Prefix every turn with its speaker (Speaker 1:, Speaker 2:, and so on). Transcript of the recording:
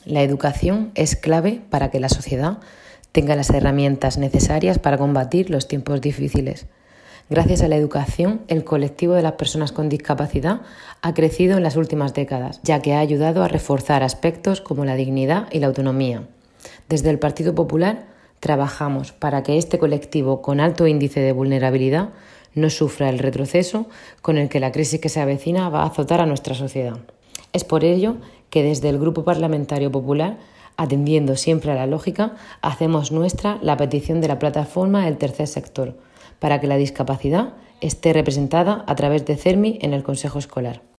Speaker 1: La educación es clave para que la sociedad tenga las herramientas necesarias para combatir los tiempos difíciles. Gracias a la educación, el colectivo de las personas con discapacidad ha crecido en las últimas décadas, ya que ha ayudado a reforzar aspectos como la dignidad y la autonomía. Desde el Partido Popular trabajamos para que este colectivo con alto índice de vulnerabilidad no sufra el retroceso con el que la crisis que se avecina va a azotar a nuestra sociedad. Es por ello que desde el Grupo Parlamentario Popular, atendiendo siempre a la lógica, hacemos nuestra la petición de la plataforma del tercer sector, para que la discapacidad esté representada a través de CERMI en el Consejo Escolar.